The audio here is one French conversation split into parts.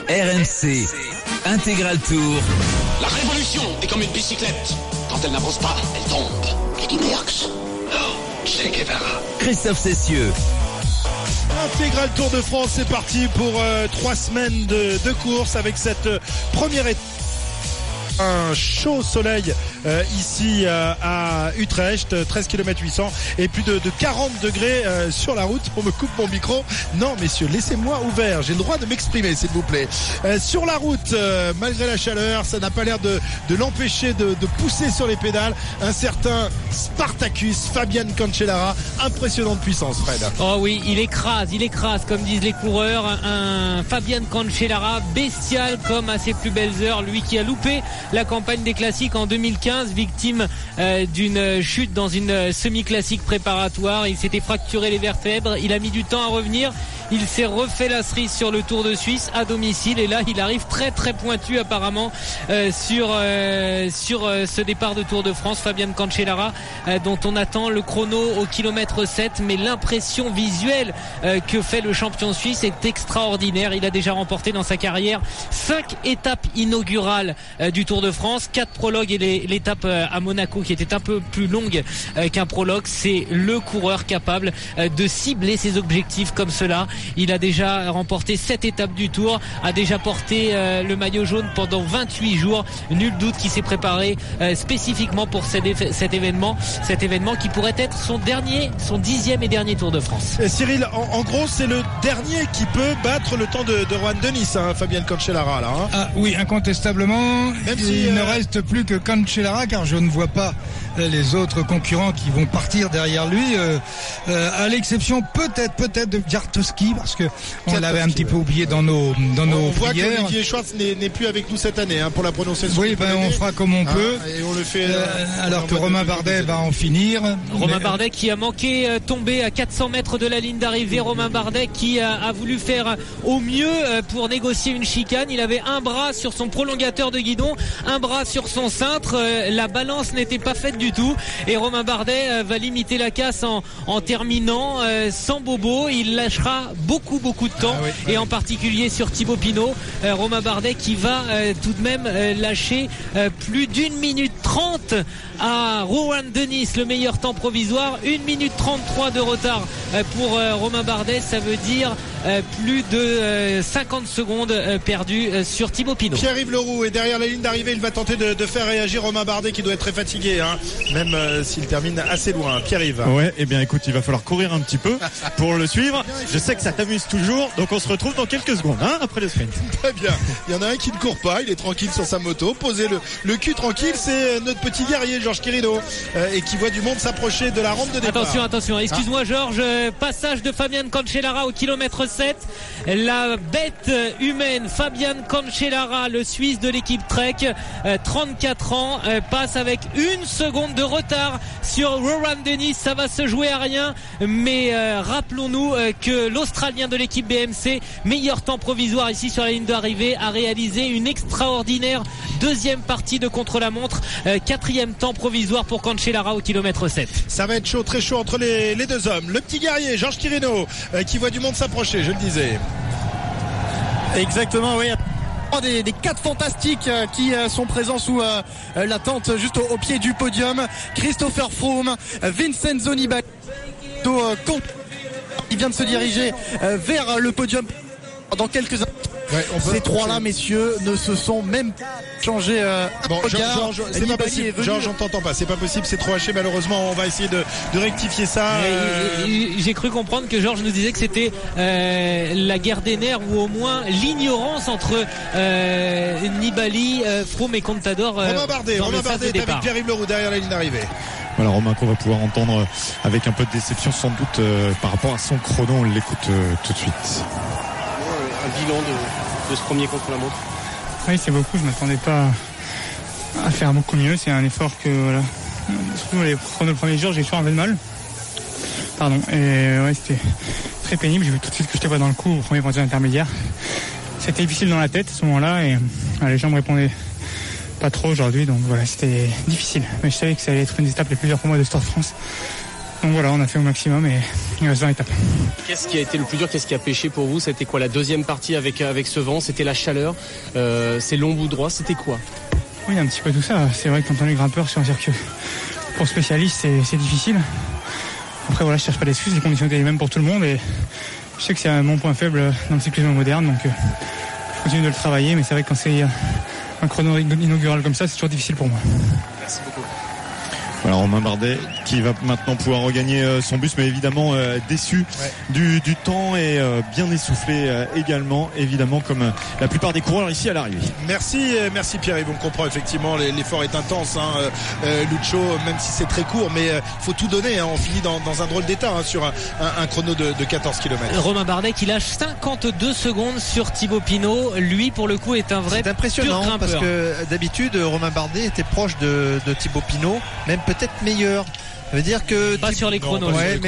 RMC Intégral Tour. La révolution est comme une bicyclette. Quand elle n'avance pas, elle tombe. Eddy Merckx. Non, Che Guevara. Christophe Cessieux. Intégral Tour de France, c'est parti pour 3 semaines de course avec cette première étape. Un chaud soleil ici à Utrecht, 13 km 800 et plus de 40 degrés sur la route. On me coupe mon micro. Non messieurs, laissez-moi ouvert, j'ai le droit de m'exprimer s'il vous plaît. Sur la route, malgré la chaleur, ça n'a pas l'air de l'empêcher de pousser sur les pédales. Un certain Spartacus, Fabian Cancellara, impressionnante puissance Fred. Oh oui, il écrase comme disent les coureurs. Un Fabian Cancellara bestial comme à ses plus belles heures, lui qui a loupé la campagne des classiques en 2015, victime d'une chute dans une semi-classique préparatoire. Il s'était fracturé les vertèbres, il a mis du temps à revenir. Il s'est refait la cerise sur le Tour de Suisse à domicile et là il arrive très très pointu apparemment sur ce départ de Tour de France. Fabian Cancellara dont on attend le chrono au kilomètre 7, mais l'impression visuelle que fait le champion suisse est extraordinaire. Il a déjà remporté dans sa carrière 5 étapes inaugurales du Tour de France, 4 prologues et l'étape à Monaco qui était un peu plus longue qu'un prologue. C'est le coureur capable de cibler ses objectifs comme cela. Il a déjà remporté 7 étapes du Tour, a déjà porté le maillot jaune pendant 28 jours. Nul doute qu'il s'est préparé spécifiquement pour cet événement qui pourrait être son 10e et dernier Tour de France. Cyril, en gros c'est le dernier qui peut battre le temps de Rohan Dennis, Fabian Cancellara là. Ah oui, incontestablement. Même il ne reste plus que Cancellara car je ne vois pas les autres concurrents qui vont partir derrière lui, à l'exception peut-être de Kwiatkowski, parce que on l'avait un petit peu oublié dans nos on voit prières. qu'Olivier Schwartz n'est plus avec nous cette année pour la prononciation. Oui, on fera comme on peut. Et on le fait alors que Romain Bardet va en finir. Romain Bardet qui a manqué tomber à 400 mètres de la ligne d'arrivée. Romain Bardet qui a voulu faire au mieux pour négocier une chicane. Il avait un bras sur son prolongateur de guidon, un bras sur son cintre. La balance n'était pas faite du tout et Romain Bardet va limiter la casse en terminant sans bobo. Il lâchera beaucoup de temps et en particulier sur Thibaut Pinot. Romain Bardet qui va tout de même lâcher plus d'1 minute 30 à Rohan Dennis, le meilleur temps provisoire. 1 minute 33 de retard pour Romain Bardet, ça veut dire plus de 50 secondes perdues sur Thibaut Pinot. Pierre-Yves Leroux est derrière la ligne d'arrivée, il va tenter de faire réagir Romain Bardet qui doit être très fatigué même s'il termine assez loin. Pierre-Yves. Ouais, eh bien écoute, il va falloir courir un petit peu pour le suivre. Je sais que ça t'amuse toujours, donc on se retrouve dans quelques secondes après le sprint. Très bien, il y en a un qui ne court pas, il est tranquille sur sa moto, posez le cul tranquille, c'est notre petit guerrier Georges Querido et qui voit du monde s'approcher de la rampe de départ. Attention, excuse-moi Georges, passage de Fabian Cancellara au kilomètre 7. La bête humaine Fabian Cancellara, le Suisse de l'équipe Trek, 34 ans, passe avec 1 seconde de retard sur Rohan Dennis. Ça va se jouer à rien, mais rappelons-nous que l'Australien de l'équipe BMC, meilleur temps provisoire ici sur la ligne d'arrivée, a réalisé une extraordinaire deuxième partie de contre-la-montre, 4e temps provisoire pour Cancellara au kilomètre 7. Ça va être chaud, très chaud entre les deux hommes. Le petit guerrier Georges Querido qui voit du monde s'approcher, je le disais. Exactement, oui. Des 4 fantastiques qui sont présents sous la tente juste au pied du podium. Christopher Froome, Vincenzo Nibali, qui vient de se diriger vers le podium dans quelques instants. Ces trois-là, messieurs, ne se sont même pas changés. Georges, c'est pas possible. Georges, on t'entend pas. C'est pas possible. C'est trop haché. Malheureusement, on va essayer de rectifier ça. J'ai cru comprendre que Georges nous disait que c'était la guerre des nerfs ou au moins l'ignorance entre Nibali, Froome et Contador. Romain Bardet est avec Pierre-Yves Leroux derrière la ligne d'arrivée. Voilà, Romain qu'on va pouvoir entendre avec un peu de déception sans doute par rapport à son chrono. On l'écoute tout de suite. Un bilan de ce premier contre-la-montre. Oui, c'est beaucoup. Je ne m'attendais pas à faire beaucoup mieux. C'est un effort que, voilà. Surtout les premiers jours, j'ai toujours un peu de mal. Pardon. Et ouais, c'était très pénible. J'ai vu tout de suite que j'étais pas dans le coup au premier pendule intermédiaire. C'était difficile dans la tête à ce moment-là et les gens me répondaient pas trop aujourd'hui. Donc voilà, c'était difficile. Mais je savais que ça allait être une des étapes les plus dures pour moi de ce Tour de France. Donc voilà, on a fait au maximum et il reste 20 étapes. Qu'est-ce qui a été le plus dur? Qu'est-ce qui a pêché pour vous? C'était quoi la deuxième partie avec ce vent? C'était la chaleur, ces longs bouts droits, c'était quoi? Oui, un petit peu tout ça. C'est vrai que quand on est grimpeur sur un circuit pour spécialiste, c'est difficile. Après voilà, je cherche pas d'excuses, les conditions étaient les mêmes pour tout le monde et je sais que c'est mon point faible dans le cyclisme moderne, donc je continue de le travailler, mais c'est vrai que quand c'est un chrono inaugural comme ça, c'est toujours difficile pour moi. Merci beaucoup. Voilà, Romain Bardet qui va maintenant pouvoir regagner son bus, mais évidemment déçu du temps et bien essoufflé également, évidemment, comme la plupart des coureurs ici à l'arrivée. Merci Pierre-Yves, on comprend effectivement l'effort est intense, Lucho, même si c'est très court, mais faut tout donner, on finit dans un drôle d'état sur un chrono de 14 km. Romain Bardet qui lâche 52 secondes sur Thibaut Pinot, lui pour le coup est un vrai c'est impressionnant pur grimpeur. Parce que d'habitude Romain Bardet était proche de Thibaut Pinot, même peut-être meilleur. Ça veut dire que pas sur les chronos.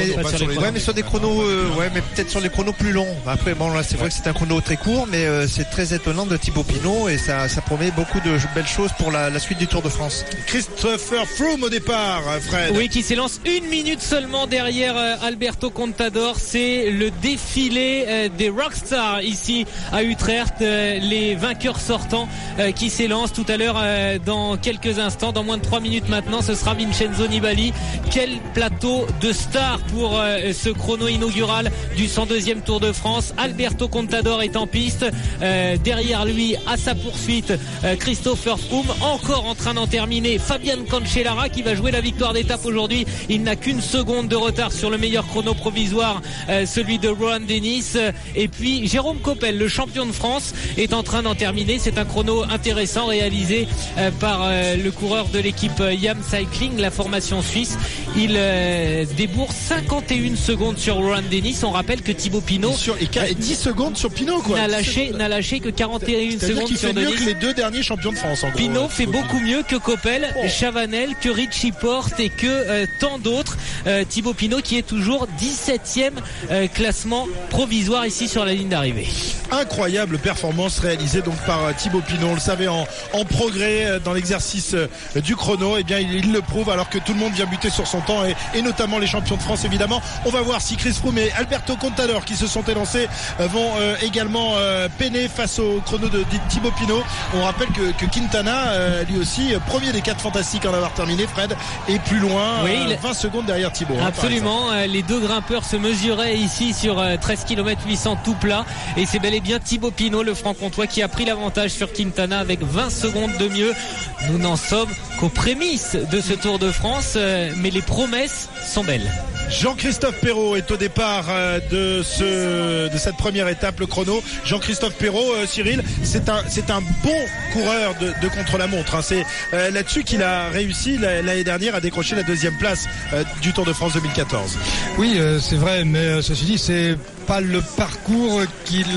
Mais sur des chronos, mais peut-être sur les chronos plus longs. Après, bon là, c'est vrai que c'est un chrono très court, mais c'est très étonnant de Thibaut Pinot et ça promet beaucoup de belles choses pour la suite du Tour de France. Christopher Froome au départ, Fred. Oui, qui s'élance 1 minute seulement derrière Alberto Contador. C'est le défilé des rockstars ici à Utrecht, les vainqueurs sortants qui s'élancent tout à l'heure dans quelques instants, dans moins de 3 minutes maintenant. Ce sera Vincenzo Nibali. Quel plateau de stars pour ce chrono inaugural du 102e Tour de France. Alberto Contador est en piste. Derrière lui, à sa poursuite, Christopher Froome, encore en train d'en terminer. Fabian Cancellara qui va jouer la victoire d'étape aujourd'hui. Il n'a qu'une seconde de retard sur le meilleur chrono provisoire, celui de Rohan Dennis. Et puis Jérôme Coppel, le champion de France, est en train d'en terminer. C'est un chrono intéressant réalisé par le coureur de l'équipe YAM Cycling, la formation suisse. Il débourse 51 secondes sur Rohan Dennis. On rappelle que Thibaut Pinot 10 secondes sur Pinot n'a lâché que 41 secondes qu'il sur fait Dennis. mieux que les deux derniers champions de France en gros. Pinot fait beaucoup mieux que Coppel, Chavanel, que Richie Porte et que tant d'autres. Thibaut Pinot qui est toujours 17e classement provisoire ici sur la ligne d'arrivée. Incroyable performance réalisée donc par Thibaut Pinot. On le savait en progrès dans l'exercice du chrono. Et bien il le prouve alors que tout le monde vient buter sur son temps et notamment les champions de France évidemment. On va voir si Chris Froome et Alberto Contador qui se sont élancés vont également peiner face au chrono de Thibaut Pinot. On rappelle que Quintana lui aussi premier des 4 fantastiques en avoir terminé, Fred, et plus loin 20 secondes derrière Thibaut. Absolument, les deux grimpeurs se mesuraient ici sur 13 km 800 tout plat et c'est bel et bien Thibaut Pinot, le franc-comtois, qui a pris l'avantage sur Quintana avec 20 secondes de mieux. Nous n'en sommes qu'aux prémices de ce Tour de France, mais les promesses sont belles. Jean-Christophe Perrault est au départ de cette première étape, le chrono. Jean-Christophe Perrault, Cyril, c'est un bon coureur de contre-la-montre. C'est là-dessus qu'il a réussi l'année dernière à décrocher la 2e place du Tour de France 2014. Oui, c'est vrai, mais ceci dit, c'est pas le parcours qu'il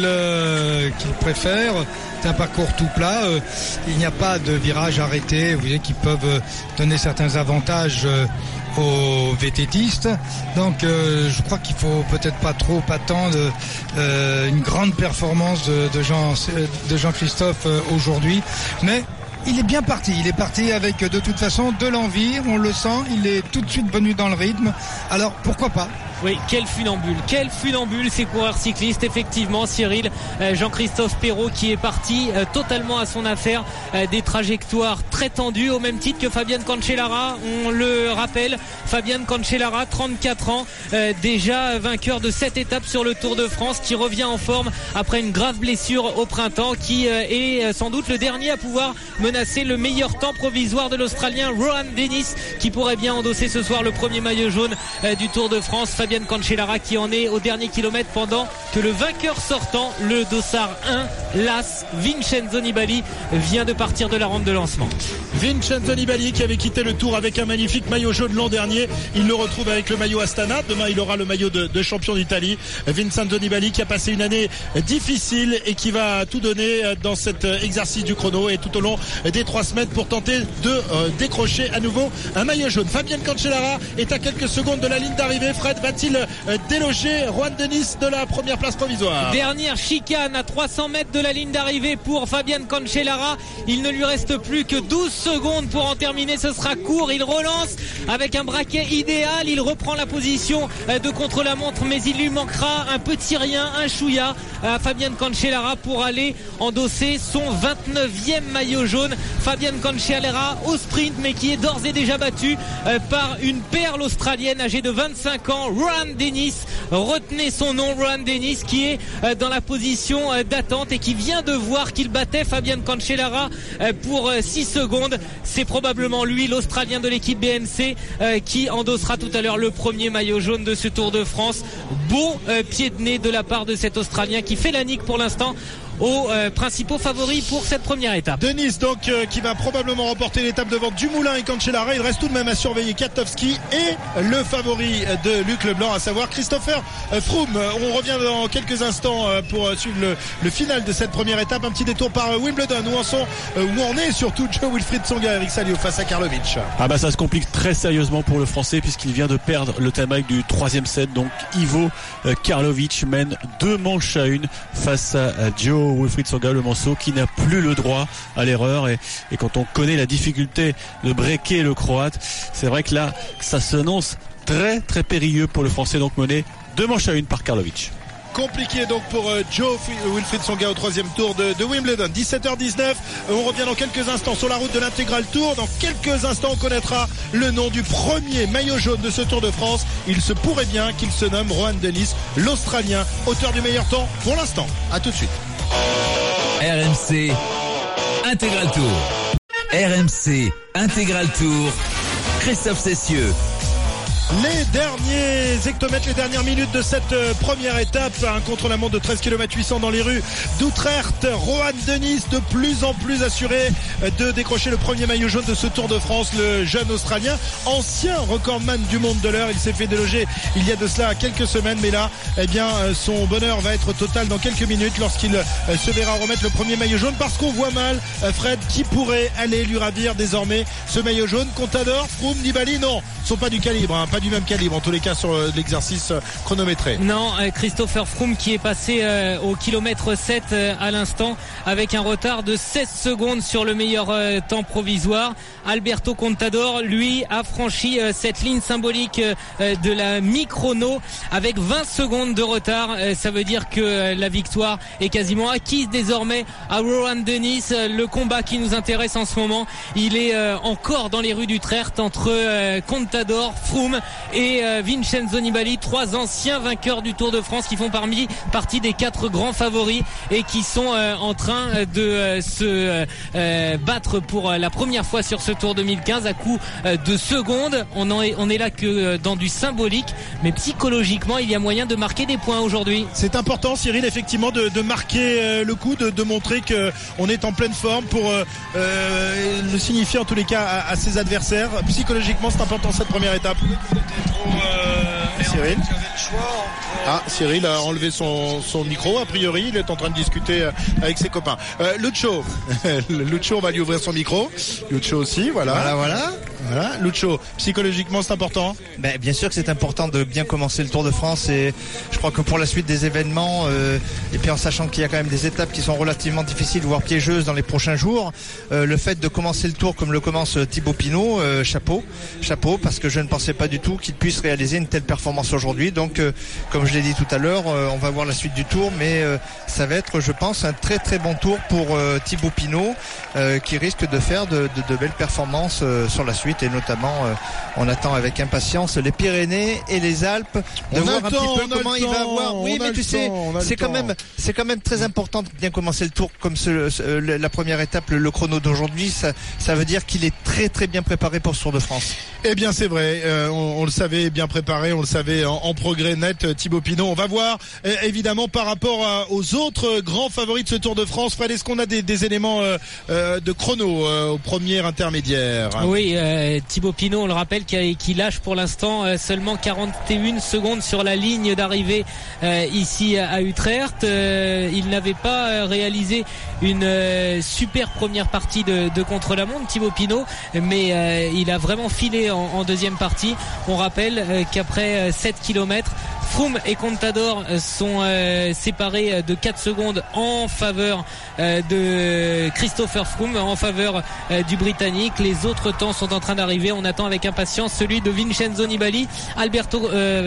préfère. C'est un parcours tout plat. Il n'y a pas de virage arrêté, vous voyez, qui peuvent donner certains avantages aux vététistes. Donc je crois qu'il faut peut-être pas trop attendre une grande performance de Jean-Christophe aujourd'hui, mais il est bien parti. Il est parti avec de toute façon de l'envie, on le sent, il est tout de suite venu dans le rythme. Alors pourquoi pas? Oui, quel funambule ces coureurs cyclistes, effectivement, Cyril. Jean-Christophe Perrault qui est parti totalement à son affaire, des trajectoires très tendues, au même titre que Fabian Cancellara. On le rappelle, Fabian Cancellara, 34 ans, déjà vainqueur de 7 étapes sur le Tour de France, qui revient en forme après une grave blessure au printemps, qui est sans doute le dernier à pouvoir menacer le meilleur temps provisoire de l'Australien Rohan Dennis, qui pourrait bien endosser ce soir le premier maillot jaune du Tour de France. Fabian Cancellara qui en est au dernier kilomètre, pendant que le vainqueur sortant, le dossard 1, l'As Vincenzo Nibali, vient de partir de la rampe de lancement. Vincenzo Nibali qui avait quitté le Tour avec un magnifique maillot jaune l'an dernier, il le retrouve avec le maillot Astana. Demain il aura le maillot de champion d'Italie. Vincenzo Nibali qui a passé une année difficile et qui va tout donner dans cet exercice du chrono et tout au long des 3 semaines pour tenter de décrocher à nouveau un maillot jaune. Fabian Cancellara est à quelques secondes de la ligne d'arrivée. Fred, va-t-il déloger Rohan Dennis de la première place provisoire? Dernière chicane à 300 mètres de la ligne d'arrivée pour Fabian Cancellara. Il ne lui reste plus que 12 secondes pour en terminer. Ce sera court. Il relance avec un braquet idéal. Il reprend la position de contre-la-montre, mais il lui manquera un petit rien, un chouïa à Fabian Cancellara pour aller endosser son 29e maillot jaune. Fabian Cancellara au sprint, mais qui est d'ores et déjà battu par une perle australienne âgée de 25 ans, Rohan Dennis. Retenez son nom, Rohan Dennis, qui est dans la position d'attente et qui vient de voir qu'il battait Fabian Cancellara pour 6 secondes. C'est probablement lui, l'Australien de l'équipe BMC, qui endossera tout à l'heure le premier maillot jaune de ce Tour de France. Beau pied de nez de la part de cet Australien qui fait la nique pour l'instant aux principaux favoris pour cette première étape. Denis donc qui va probablement remporter l'étape devant Dumoulin et Cancellara. Il reste tout de même à surveiller Kwiatkowski et le favori de Luc Leblanc, à savoir Christopher Froome. On revient dans quelques instants pour suivre le final de cette première étape. Un petit détour par Wimbledon où on est surtout Jo-Wilfried Tsonga, Eric Salio face à Karlovic. Ah bah ça se complique très sérieusement pour le Français puisqu'il vient de perdre le tie-break du 3e set. Donc Ivo Karlovic mène 2 manches à 1 face à Jo-Wilfried Tsonga, le Manceau, qui n'a plus le droit à l'erreur et quand on connaît la difficulté de breaker le Croate, c'est vrai que là ça s'annonce très très périlleux pour le Français, donc mené 2 manches à 1 par Karlovic. Compliqué donc pour Jo-Wilfried Tsonga au 3e tour de Wimbledon. 17h19, on revient dans quelques instants sur la route de l'Intégral Tour. Dans quelques instants, on connaîtra le nom du premier maillot jaune de ce Tour de France. Il se pourrait bien qu'il se nomme Rohan Dennis, l'Australien, auteur du meilleur temps pour l'instant. À tout de suite. RMC Intégral Tour. RMC Intégral Tour. Christophe Cessieux. Les derniers hectomètres, les dernières minutes de cette première étape, un contre-la-montre de 13 km 800 dans les rues d'Utrecht. Rohan Dennis de plus en plus assuré de décrocher le premier maillot jaune de ce Tour de France. Le jeune Australien, ancien recordman du monde de l'heure, il s'est fait déloger il y a de cela quelques semaines, mais là, eh bien, son bonheur va être total dans quelques minutes lorsqu'il se verra remettre le premier maillot jaune, parce qu'on voit mal, Fred, qui pourrait aller lui ravir désormais ce maillot jaune. Contador, Froome, Nibali, non, sont pas du calibre, hein, pas du même calibre en tous les cas sur l'exercice chronométré. Non, Christopher Froome qui est passé au kilomètre 7 à l'instant avec un retard de 16 secondes sur le meilleur temps provisoire. Alberto Contador, lui, a franchi cette ligne symbolique de la mi-chrono avec 20 secondes de retard. Ça veut dire que la victoire est quasiment acquise désormais à Rohan Dennis. Le combat qui nous intéresse en ce moment, il est encore dans les rues d'Utrecht entre Contador, Froome et Vincenzo Nibali, 3 anciens vainqueurs du Tour de France qui font partie des 4 grands favoris et qui sont en train de se battre pour la première fois sur ce Tour 2015 à coup de secondes. On est là que dans du symbolique, mais psychologiquement il y a moyen de marquer des points aujourd'hui. C'est important, Cyril, effectivement de marquer le coup, de montrer qu'on est en pleine forme pour le signifier en tous les cas à ses adversaires. Psychologiquement c'est important cette première étape. Cyril. Cyril a enlevé son micro, a priori il est en train de discuter avec ses copains. Lucho, on va lui ouvrir son micro. Lucho aussi, voilà. Lucho, psychologiquement c'est important. Bien sûr que c'est important de bien commencer le Tour de France, et je crois que pour la suite des événements, et puis en sachant qu'il y a quand même des étapes qui sont relativement difficiles, voire piégeuses dans les prochains jours, le fait de commencer le Tour comme le commence Thibaut Pinot, chapeau, parce que je ne pensais pas du tout qu'il puisse réaliser une telle performance aujourd'hui. Donc comme je l'ai dit tout à l'heure, on va voir la suite du Tour, mais ça va être, je pense, un très très bon Tour pour Thibaut Pinot, qui risque de faire de belles performances sur la suite, et notamment on attend avec impatience les Pyrénées et les Alpes, de voir un petit peu comment il va avoir. Oui, mais tu sais, c'est quand même très important de bien commencer le Tour comme la première étape, le chrono d'aujourd'hui. Ça veut dire qu'il est très très bien préparé pour ce Tour de France. Eh bien c'est vrai, on le savait bien préparé, on le savait en progrès net, Thibaut Pinot. On va voir évidemment par rapport aux autres grands favoris de ce Tour de France. Fred, est-ce qu'on a des éléments de chrono au premier intermédiaire? Oui, Thibaut Pinot, on le rappelle, qui lâche pour l'instant seulement 41 secondes sur la ligne d'arrivée ici à Utrecht. Il n'avait pas réalisé une super première partie de contre-la-montre, Thibaut Pinot, mais il a vraiment filé en deuxième partie. On rappelle qu'après 7 km, Froome et Contador sont séparés de 4 secondes en faveur de Christopher Froome, en faveur du Britannique. Les autres temps sont en train d'arriver. On attend avec impatience celui de Vincenzo Nibali, Alberto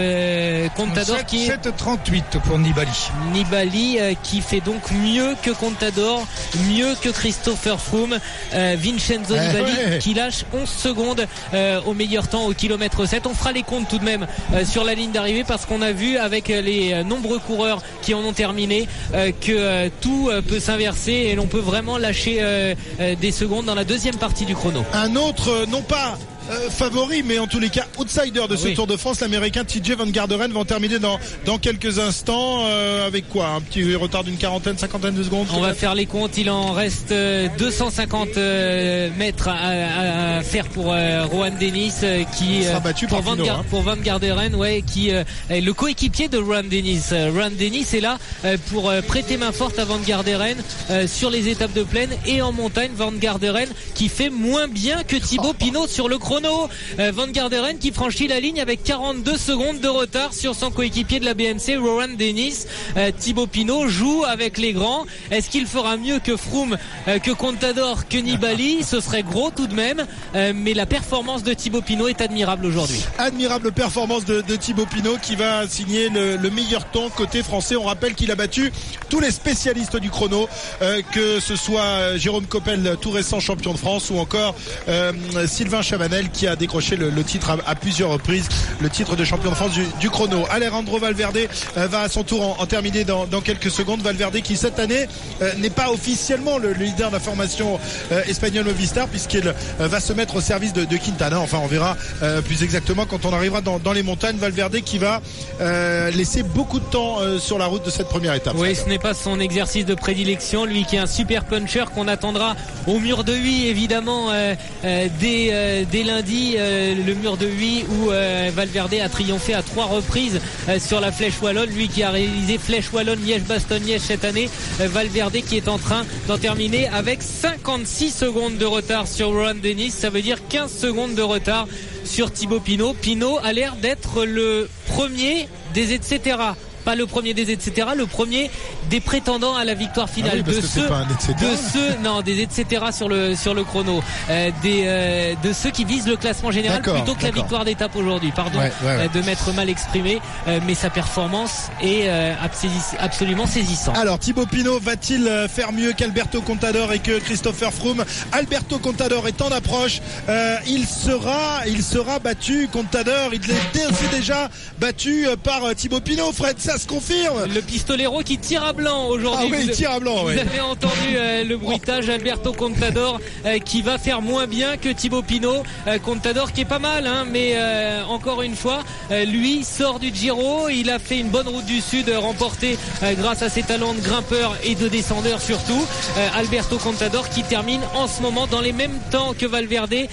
Contador qui est 7,38 pour Nibali qui fait donc mieux que Contador, mieux que Christopher Froome. Vincenzo Nibali qui lâche 11 secondes au meilleur temps au kilomètre 7. On fera les comptes tout de même sur la ligne d'arrivée parce qu'on a vu avec les nombreux coureurs qui en ont terminé que tout peut s'inverser et l'on peut vraiment lâcher des secondes dans la deuxième partie du chrono. Un autre, non pas favori, mais en tous les cas outsider de ce Tour de France, l'américain TJ Van Garderen va en terminer dans quelques instants avec quoi, un petit retard d'une cinquantaine de secondes. On va faire les comptes, il en reste 250 mètres à faire pour Rohan Dennis qui sera battu pour Van Garderen, qui est le coéquipier de Rohan Dennis. Rohan Dennis est là pour prêter main forte à Van Garderen sur les étapes de plaine et en montagne. Van Garderen qui fait moins bien que Thibaut Pinot sur le chrono. Van Garderen qui franchit la ligne avec 42 secondes de retard sur son coéquipier de la BMC, Rohan Dennis. Thibaut Pinot joue avec les grands. Est-ce qu'il fera mieux que Froome, que Contador, que Nibali? Ce serait gros tout de même, mais la performance de Thibaut Pinot est admirable aujourd'hui. Admirable performance de Thibaut Pinot qui va signer le meilleur temps côté français. On rappelle qu'il a battu tous les spécialistes du chrono, que ce soit Jérôme Coppel, tout récent champion de France, ou encore Sylvain Chavanel qui a décroché le titre à plusieurs reprises, le titre de champion de France du chrono. Alejandro Valverde va à son tour en terminer dans quelques secondes. Valverde qui cette année n'est pas officiellement le leader de la formation espagnole Movistar, puisqu'il va se mettre au service de Quintana. Enfin, on verra plus exactement quand on arrivera dans les montagnes. Valverde qui va laisser beaucoup de temps sur la route de cette première étape. Oui, ce n'est pas son exercice de prédilection, lui qui est un super puncher qu'on attendra au mur de Huy évidemment dès lundi, le mur de Huy où Valverde a triomphé à 3 reprises sur la Flèche Wallonne, lui qui a réalisé Flèche Wallonne, Liège-Bastogne-Liège cette année. Valverde qui est en train d'en terminer avec 56 secondes de retard sur Rohan Dennis, ça veut dire 15 secondes de retard sur Thibaut Pinot. Pinot a l'air d'être le premier des etc. Pas le premier des etc., le premier des prétendants à la victoire finale. Des etc. sur le chrono, de ceux qui visent le classement général plutôt que la victoire d'étape aujourd'hui. De m'être mal exprimé, mais sa performance est absolument saisissante. Alors Thibaut Pinot va-t-il faire mieux qu'Alberto Contador et que Christopher Froome? Alberto Contador est en approche, il sera battu. Contador, il est déjà battu par Thibaut Pinot. Fred, ça se confirme. Le pistolero qui tire à blanc aujourd'hui. Il tire à blanc. Vous avez entendu le bruitage. Alberto Contador qui va faire moins bien que Thibaut Pinot. Contador qui est pas mal, mais encore une fois, lui sort du Giro. Il a fait une bonne route du Sud remportée grâce à ses talents de grimpeur et de descendeur surtout. Alberto Contador qui termine en ce moment dans les mêmes temps que Valverde.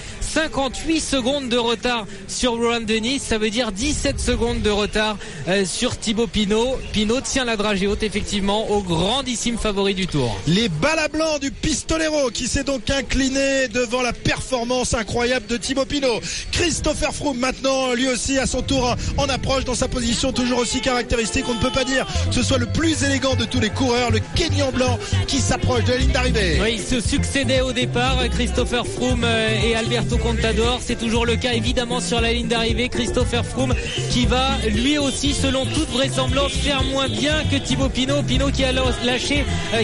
58 secondes de retard sur Rohan Dennis, ça veut dire 17 secondes de retard sur Thibaut Pinot. Pinot tient la dragée haute effectivement au grandissime favori du Tour. Les balles à blanc du pistolero qui s'est donc incliné devant la performance incroyable de Thibaut Pinot. Christopher Froome maintenant lui aussi à son tour en approche dans sa position toujours aussi caractéristique. On ne peut pas dire que ce soit le plus élégant de tous les coureurs, le Kenyan blanc qui s'approche de la ligne d'arrivée. Oui, ils se succédaient au départ, Christopher Froome et Alberto Contador. C'est toujours le cas évidemment sur la ligne d'arrivée. Christopher Froome qui va lui aussi selon toute vraisemblance faire moins bien que Thibaut Pinot. Pinot qui a lâché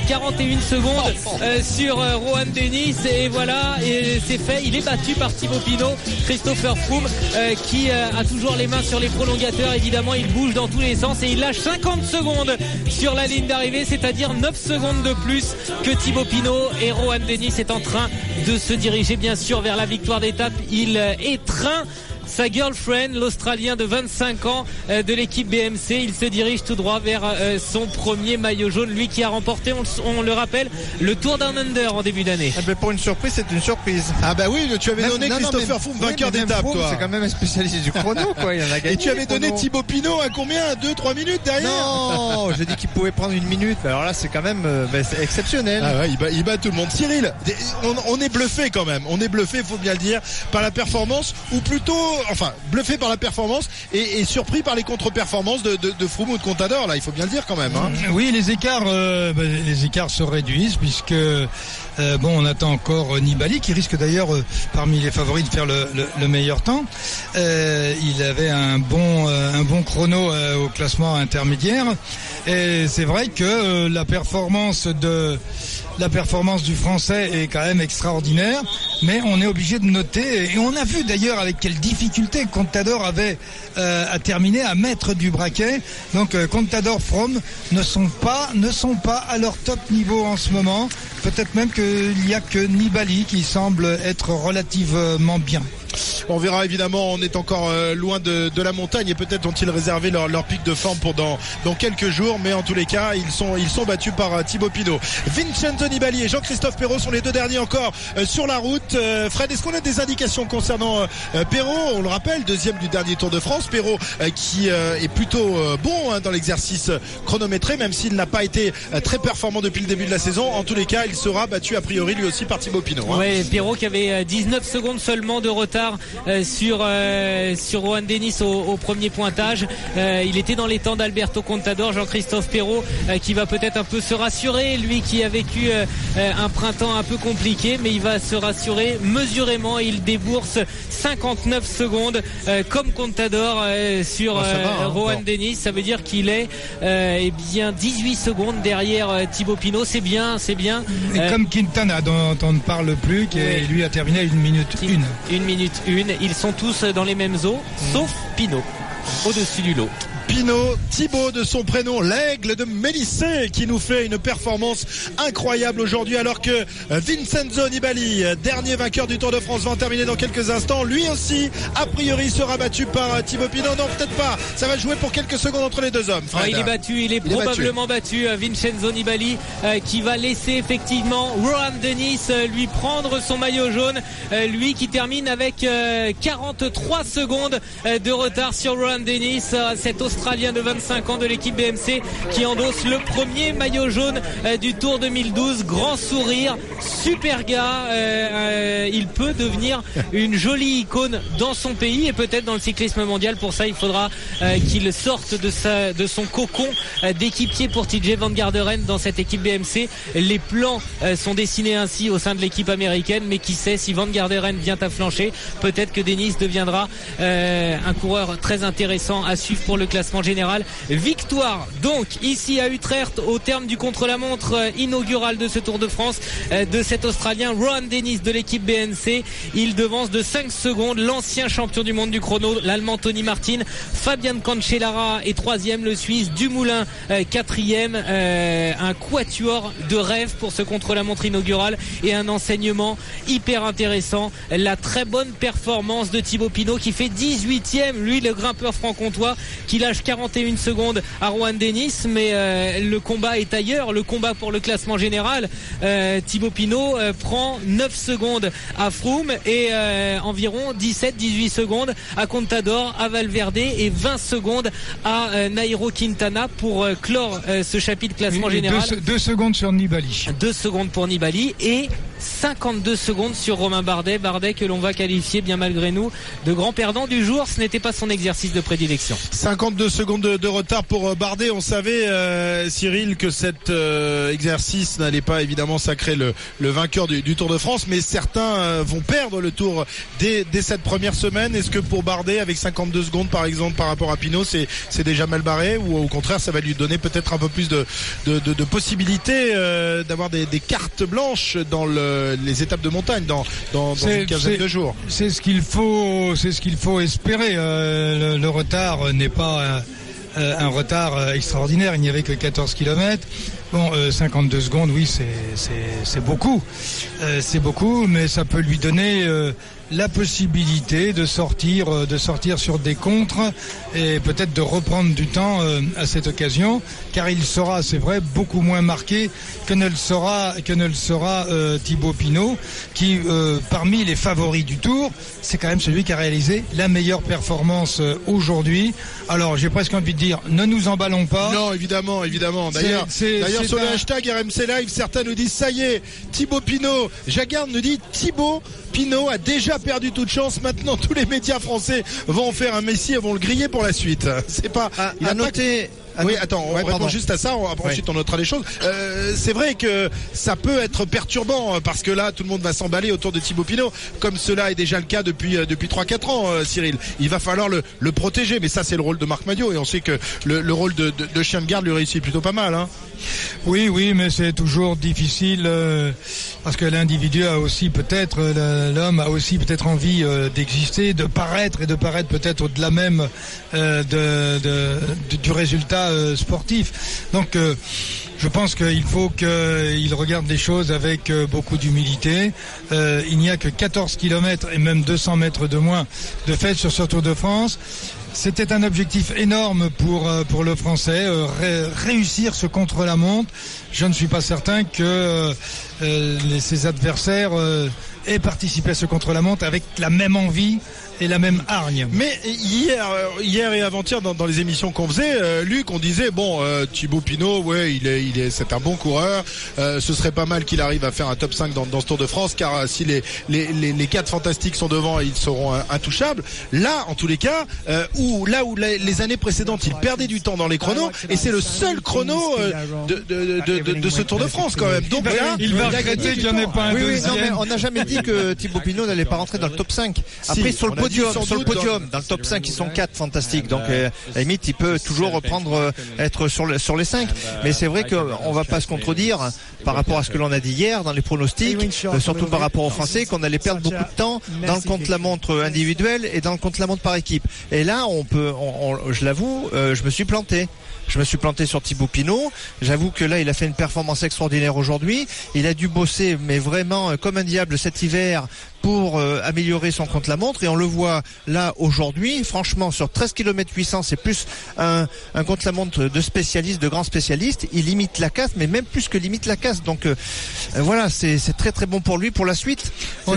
41 secondes sur Rohan Dennis et voilà, et c'est fait, il est battu par Thibaut Pinot. Christopher Froome qui a toujours les mains sur les prolongateurs, évidemment il bouge dans tous les sens et il lâche 50 secondes sur la ligne d'arrivée, c'est-à-dire 9 secondes de plus que Thibaut Pinot, et Rohan Dennis est en train de se diriger bien sûr vers la victoire d'étape. Il étreint sa girlfriend, l'Australien de 25 ans de l'équipe BMC. Il se dirige tout droit vers son premier maillot jaune, lui qui a remporté, on le rappelle, le Tour Down Under en début d'année. Pour une surprise, c'est une surprise. Ah bah oui, tu avais donné Christopher Froome vainqueur d'étape, toi. C'est quand même un spécialiste du chrono, quoi. Il en a gagné. Et tu avais donné Thibaut Pinot à combien? 2-3 minutes derrière? Non, j'ai dit qu'il pouvait prendre une minute. Alors là, c'est quand même c'est exceptionnel. Ah ouais, il bat tout le monde. Cyril, on est bluffé quand même. On est bluffé, faut bien le dire, par la performance, ou plutôt bluffé par la performance et surpris par les contre-performances de Froome ou de Contador, là, il faut bien le dire quand même. Hein. Oui, les écarts se réduisent puisque on attend encore Nibali qui risque d'ailleurs parmi les favoris de faire le meilleur temps. Il avait un bon chrono au classement intermédiaire et c'est vrai que la performance du Français est quand même extraordinaire, mais on est obligé de noter, et on a vu d'ailleurs avec quelle difficulté Contador avait à terminer, à mettre du braquet. Donc Contador, Froome ne sont pas à leur top niveau en ce moment. Peut-être même qu'il n'y a que Nibali qui semble être relativement bien. On verra évidemment, on est encore loin de la montagne et peut-être ont-ils réservé leur pic de forme pour dans quelques jours, mais en tous les cas ils sont battus par Thibaut Pinot. Vincenzo Nibali et Jean-Christophe Perrault sont les deux derniers encore sur la route. Fred, est-ce qu'on a des indications concernant Perrault? On le rappelle, deuxième du dernier Tour de France. Perrault qui est plutôt bon dans l'exercice chronométré, même s'il n'a pas été très performant depuis le début de la saison. En tous les cas, il sera battu a priori lui aussi par Thibaut Pinot. Ouais, Perrault qui avait 19 secondes seulement de retard sur Rohan Dennis au premier pointage. Il était dans les temps d'Alberto Contador. Jean-Christophe Perrault qui va peut-être un peu se rassurer, lui qui a vécu un printemps un peu compliqué, mais il va se rassurer mesurément. Il débourse 59 secondes comme Contador sur Rohan Dennis. Ça veut dire qu'il est 18 secondes derrière Thibaut Pinot. C'est bien. Et comme Quintana dont on ne parle plus, qui lui a terminé à 1 minute 1. 1 minute 1. Ils sont tous dans les mêmes eaux, sauf Pinot, au-dessus du lot. Pinot, Thibaut de son prénom, l'aigle de Mélisée, qui nous fait une performance incroyable aujourd'hui, alors que Vincenzo Nibali, dernier vainqueur du Tour de France, va en terminer dans quelques instants. Lui aussi, a priori, sera battu par Thibaut Pinot. Non, peut-être pas. Ça va jouer pour quelques secondes entre les deux hommes. Il est probablement battu. Vincenzo Nibali qui va laisser effectivement Rohan Dennis lui prendre son maillot jaune. Lui qui termine avec 43 secondes de retard sur Rohan Dennis. Cet Australien de 25 ans de l'équipe BMC qui endosse le premier maillot jaune du Tour 2012. Grand sourire, super gars. Il peut devenir une jolie icône dans son pays et peut-être dans le cyclisme mondial. Pour ça, il faudra qu'il sorte de son cocon d'équipier pour TJ Van Garderen dans cette équipe BMC. Les plans sont dessinés ainsi au sein de l'équipe américaine, mais qui sait, si Van Garderen vient à flancher, peut-être que Dennis deviendra un coureur très intéressant à suivre pour le classement général. Victoire donc ici à Utrecht au terme du contre-la-montre inaugural de ce Tour de France de cet Australien Rohan Dennis de l'équipe BNC. Il devance de 5 secondes l'ancien champion du monde du chrono, l'Allemand Tony Martin. Fabian Cancellara est 3e, le Suisse Dumoulin 4e. Un quatuor de rêve pour ce contre-la-montre inaugural et un enseignement hyper intéressant. La très bonne performance de Thibaut Pinot qui fait 18e, lui le grimpeur franc-comtois, qui lâche 41 secondes à Rohan Dennis, mais le combat est ailleurs, le combat pour le classement général. Thibaut Pinot prend 9 secondes à Froome et environ 17-18 secondes à Contador, à Valverde et 20 secondes à Nairo Quintana pour clore ce chapitre classement général. 2 secondes sur Nibali. 2 secondes pour Nibali et 52 secondes sur Romain Bardet que l'on va qualifier bien malgré nous de grand perdant du jour. Ce n'était pas son exercice de prédilection. 52 secondes de retard pour Bardet. On savait Cyril que cet exercice n'allait pas évidemment sacrer le vainqueur du Tour de France, mais certains vont perdre le Tour dès cette première semaine. Est-ce que pour Bardet, avec 52 secondes par exemple par rapport à Pinot, c'est déjà mal barré, ou au contraire ça va lui donner peut-être un peu plus de possibilités d'avoir des cartes blanches dans les étapes de montagne dans une quinzaine de jours? C'est ce qu'il faut espérer. Le retard n'est pas un retard extraordinaire. Il n'y avait que 14 km. Bon, 52 secondes, oui, c'est beaucoup. C'est beaucoup, mais ça peut lui donner la possibilité de sortir sur des contres et peut-être de reprendre du temps à cette occasion, car il sera, c'est vrai, beaucoup moins marqué que ne le sera Thibaut Pinot, qui parmi les favoris du Tour, c'est quand même celui qui a réalisé la meilleure performance aujourd'hui. Alors j'ai presque envie de dire, ne nous emballons pas. Non, évidemment. D'ailleurs sur le hashtag RMC Live, certains nous disent ça y est, Thibaut Pinot. Jagarde nous dit Thibaut Pinot a déjà perdu toute chance. Maintenant, tous les médias français vont en faire un messie et vont le griller pour la suite. C'est pas. Il a noté. Oui, attends, on répond juste à ça, ensuite on notera les choses. C'est vrai que ça peut être perturbant parce que là, tout le monde va s'emballer autour de Thibaut Pinot, comme cela est déjà le cas depuis 3-4 ans, Cyril. Il va falloir le protéger, mais ça c'est le rôle de Marc Madiot et on sait que le rôle de chien de garde lui réussit plutôt pas mal. Hein. Oui, mais c'est toujours difficile parce que l'individu a aussi peut-être, l'homme a aussi peut-être envie d'exister, de paraître peut-être au-delà même du résultat sportif. Donc je pense qu'il faut qu'il regarde les choses avec beaucoup d'humilité. Il n'y a que 14 km et même 200 mètres de moins de fait sur ce Tour de France. C'était un objectif énorme pour le Français, réussir ce contre-la-montre. Je ne suis pas certain que ses adversaires aient participé à ce contre-la-montre avec la même envie et la même hargne. Mais hier et avant-hier dans les émissions qu'on faisait, Luc, on disait Thibaut Pinot, ouais, c'est un bon coureur. Ce serait pas mal qu'il arrive à faire un top 5 dans ce Tour de France, car si les 4 fantastiques sont devant, ils seront intouchables. Là, en tous les cas, où les années précédentes, il perdait du temps dans les chronos, et c'est le seul chrono de ce Tour de France quand même. Donc là, il va regretter qu'il n'y en ait pas un deuxième. Non, mais on n'a jamais dit que Thibaut Pinot n'allait pas rentrer dans le top 5. Après, sur le podium, dans le top 5, ils sont 4 fantastiques. Donc, à la limite, il peut toujours reprendre, être sur les 5. Mais c'est vrai qu'on va pas se contredire par rapport à ce que l'on a dit hier dans les pronostics, surtout par rapport aux Français, qu'on allait perdre beaucoup de temps dans le contre-la-montre individuel et dans le contre-la-montre par équipe. Et là, je l'avoue, je me suis planté. Je me suis planté sur Thibaut Pinot. J'avoue que là, il a fait une performance extraordinaire aujourd'hui. Il a dû bosser, mais vraiment comme un diable cet hiver pour améliorer son contre-la-montre. Et on le voit là aujourd'hui. Franchement, sur 13 km 800, c'est plus un contre-la-montre de spécialiste, de grand spécialiste. Il limite la casse, mais même plus que limite la casse. Donc voilà, c'est très très bon pour lui pour la suite.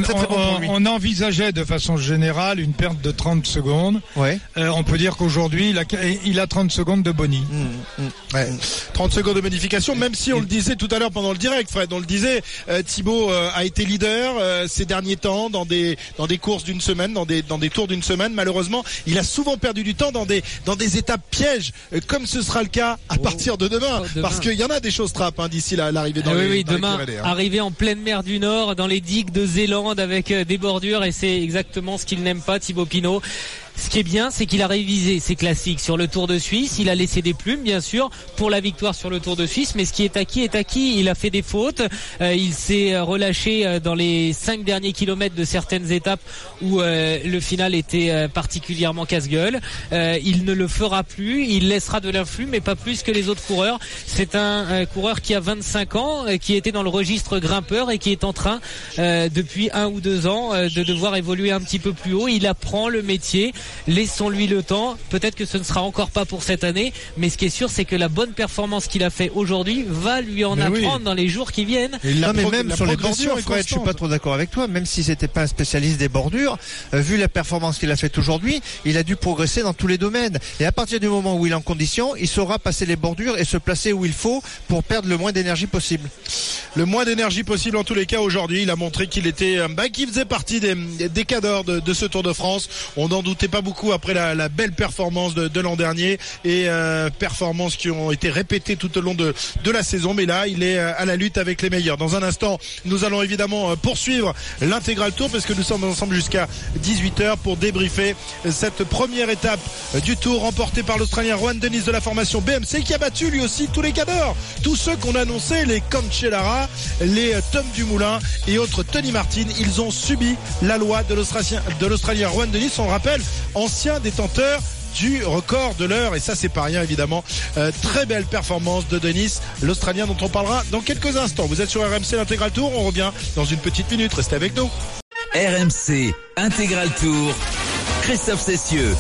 On envisageait de façon générale une perte de 30 secondes. Ouais. On peut dire qu'aujourd'hui, il a 30 secondes de boni. Ouais. 30 secondes de bonification, même si on le disait tout à l'heure pendant le direct, Fred, on le disait, Thibaut a été leader ces derniers temps dans des courses d'une semaine, dans des tours d'une semaine. Malheureusement, il a souvent perdu du temps dans des étapes pièges, comme ce sera le cas à partir de demain. Parce qu'il y en a des choses trappes d'ici l'arrivée dans les demain, les Pyrénées, arriver en pleine mer du Nord, dans les digues de Zélande avec des bordures, et c'est exactement ce qu'il n'aime pas, Thibaut Pinot. Ce qui est bien, c'est qu'il a révisé ses classiques sur le Tour de Suisse. Il a laissé des plumes, bien sûr, pour la victoire sur le Tour de Suisse. Mais ce qui est acquis est acquis. Il a fait des fautes. Il s'est relâché dans les 5 derniers kilomètres de certaines étapes où le final était particulièrement casse-gueule. Il ne le fera plus. Il laissera de l'influx, mais pas plus que les autres coureurs. C'est un coureur qui a 25 ans, qui était dans le registre grimpeur et qui est en train, depuis 1 ou 2 ans, de devoir évoluer un petit peu plus haut. Il apprend le métier. Laissons-lui le temps. Peut-être que ce ne sera encore pas pour cette année, mais ce qui est sûr, c'est que la bonne performance qu'il a fait aujourd'hui va lui en apprendre dans les jours qui viennent. Non, mais même sur les bordures, Fred, je suis pas trop d'accord avec toi. Même si c'était pas un spécialiste des bordures, vu la performance qu'il a faite aujourd'hui, il a dû progresser dans tous les domaines. Et à partir du moment où il est en condition, il saura passer les bordures et se placer où il faut pour perdre le moins d'énergie possible. Le moins d'énergie possible en tous les cas aujourd'hui. Il a montré qu'il était, qu'il faisait partie des cadors de ce Tour de France. On n'en doutait pas beaucoup après la belle performance de l'an dernier et performances qui ont été répétées tout au long de la saison. Mais là, il est à la lutte avec les meilleurs. Dans un instant, nous allons évidemment poursuivre l'intégral tour parce que nous sommes ensemble jusqu'à 18h pour débriefer cette première étape du Tour remportée par l'Australien Juan Dennis de la formation BMC qui a battu lui aussi tous les cadors. Tous ceux qu'on a annoncés, les Cancellara, les Tom Dumoulin et autres Tony Martin, ils ont subi la loi de l'Australien Juan Dennis. On le rappelle, ancien détenteur du record de l'heure et ça c'est pas rien évidemment. Très belle performance de Denis, l'Australien dont on parlera dans quelques instants. Vous êtes sur RMC l'Intégral Tour, on revient dans une petite minute, restez avec nous. RMC Intégral Tour, Christophe Cessieux.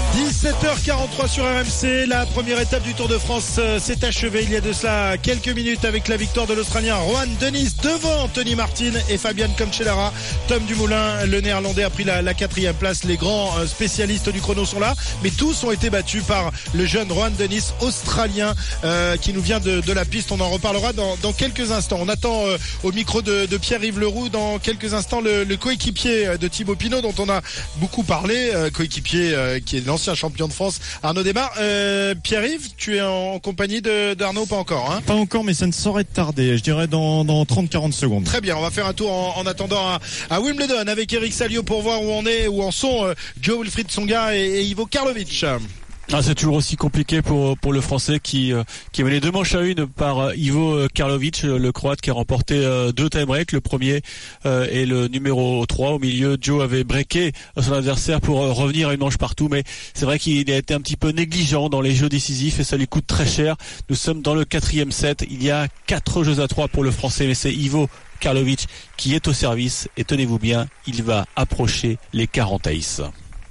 17h43 sur RMC, la première étape du Tour de France s'est achevée il y a de cela quelques minutes avec la victoire de l'Australien Rohan Dennis devant Tony Martin et Fabian Cancellara. Tom Dumoulin, le Néerlandais, a pris la 4e place. Les grands spécialistes du chrono sont là, mais tous ont été battus par le jeune Rohan Dennis, australien, qui nous vient de la piste. On en reparlera dans quelques instants. On attend au micro de Pierre-Yves Leroux dans quelques instants le coéquipier de Thibaut Pinot, dont on a beaucoup parlé, coéquipier qui est l'ancien champion de France, Arnaud Démare. Pierre-Yves, tu es en compagnie d'Arnaud, pas encore, hein? Pas encore, mais ça ne saurait tarder, je dirais dans 30-40 secondes. Très bien, on va faire un tour en attendant à Wimbledon avec Eric Salio pour voir où en sont Jo-Wilfried Tsonga et Ivo Karlovic. C'est toujours aussi compliqué pour le Français qui est mené 2 manches à 1 par Ivo Karlovic, le Croate qui a remporté 2 tie-breaks. Le premier est le numéro 3. Au milieu, Joe avait breaké son adversaire pour revenir à une manche partout, mais c'est vrai qu'il a été un petit peu négligent dans les jeux décisifs et ça lui coûte très cher. Nous sommes dans le 4e set. Il y a 4 jeux à 3 pour le Français, mais c'est Ivo Karlovic qui est au service et tenez-vous bien, il va approcher les 40 aces.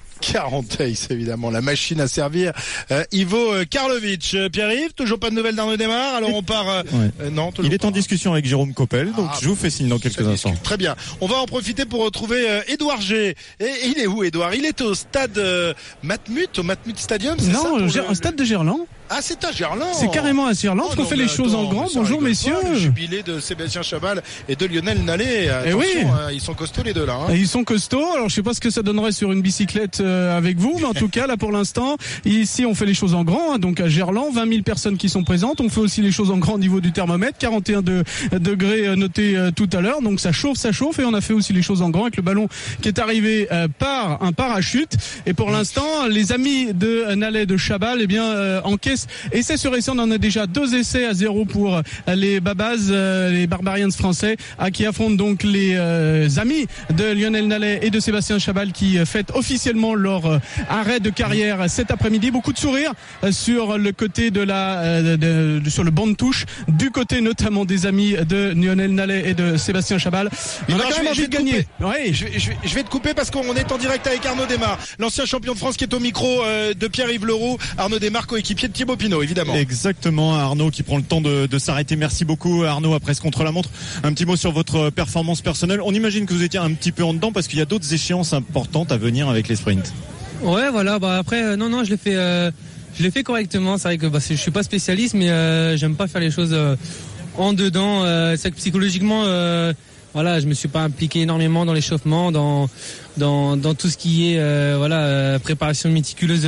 40 aces, évidemment, la machine à servir. Ivo Karlovic. Pierre-Yves, toujours pas de nouvelles d'Arnaud Démare. Alors on part. Non, il est en discussion avec Jérôme Coppel, donc je vous fais signe dans quelques instants. Très bien. On va en profiter pour retrouver Édouard G. Et il est où, Édouard? Il est au stade Matmut, au Matmut Stadium, c'est ça? Non, au stade de Gerland. Ah, c'est à Gerland. C'est carrément à Gerland, parce qu'on fait les choses en grand. Bonjour messieurs. Le jubilé de Sébastien Chabal et de Lionel Nallet. Attention, ils sont costauds les deux là. Ils sont costauds. Alors je sais pas ce que ça donnerait sur une bicyclette avec vous, mais en tout cas là pour l'instant, ici on fait les choses en grand. Donc à Gerland, 20 000 personnes qui sont présentes. On fait aussi les choses en grand au niveau du thermomètre, 41 degrés notés tout à l'heure. Donc ça chauffe. Et on a fait aussi les choses en grand avec le ballon qui est arrivé par un parachute. Et pour l'instant, les amis de Nallet, de Chabal, encaissent essai sur essai. On en a déjà 2 essais à 0 pour les Babas, les Barbarians français, qui affrontent donc les amis de Lionel Nallet et de Sébastien Chabal qui fêtent officiellement leur arrêt de carrière cet après-midi. Beaucoup de sourires sur le côté sur le banc de touche, du côté notamment des amis de Lionel Nallet et de Sébastien Chabal. On a quand même envie de gagner. Je vais te couper parce qu'on est en direct avec Arnaud Démare, l'ancien champion de France qui est au micro de Pierre-Yves Leroux. Arnaud Démare, coéquipier de Thibaut Pinot, évidemment. Exactement, Arnaud qui prend le temps de s'arrêter. Merci beaucoup Arnaud, après ce contre-la-montre. Un petit mot sur votre performance personnelle. On imagine que vous étiez un petit peu en dedans parce qu'il y a d'autres échéances importantes à venir avec les sprints. Ouais, voilà, après non, je l'ai fait correctement. C'est vrai que je suis pas spécialiste, mais j'aime pas faire les choses en dedans. C'est vrai que psychologiquement, je me suis pas impliqué énormément dans l'échauffement, dans tout ce qui est préparation méticuleuse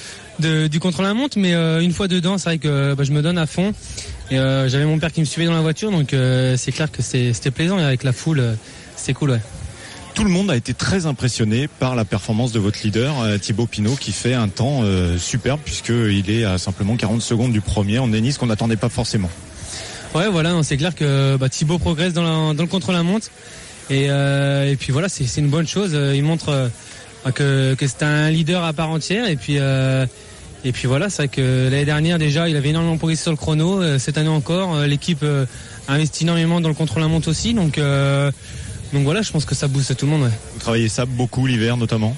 du contre-la-montre, mais une fois dedans, c'est vrai que je me donne à fond. Et j'avais mon père qui me suivait dans la voiture, donc c'est clair que c'était plaisant, et avec la foule, c'était cool, ouais. Tout le monde a été très impressionné par la performance de votre leader, Thibaut Pinot, qui fait un temps superbe puisqu'il est à simplement 40 secondes du premier en tennis, qu'on n'attendait pas forcément. Ouais, voilà, c'est clair que Thibaut progresse dans le contre-la-montre, et puis voilà, c'est une bonne chose. Il montre que c'est un leader à part entière, et puis voilà, c'est vrai que l'année dernière déjà il avait énormément progressé sur le chrono. Cette année encore, l'équipe a investi énormément dans le contre-la-montre aussi, donc voilà, je pense que ça booste tout le monde, ouais. Vous travaillez ça beaucoup l'hiver notamment?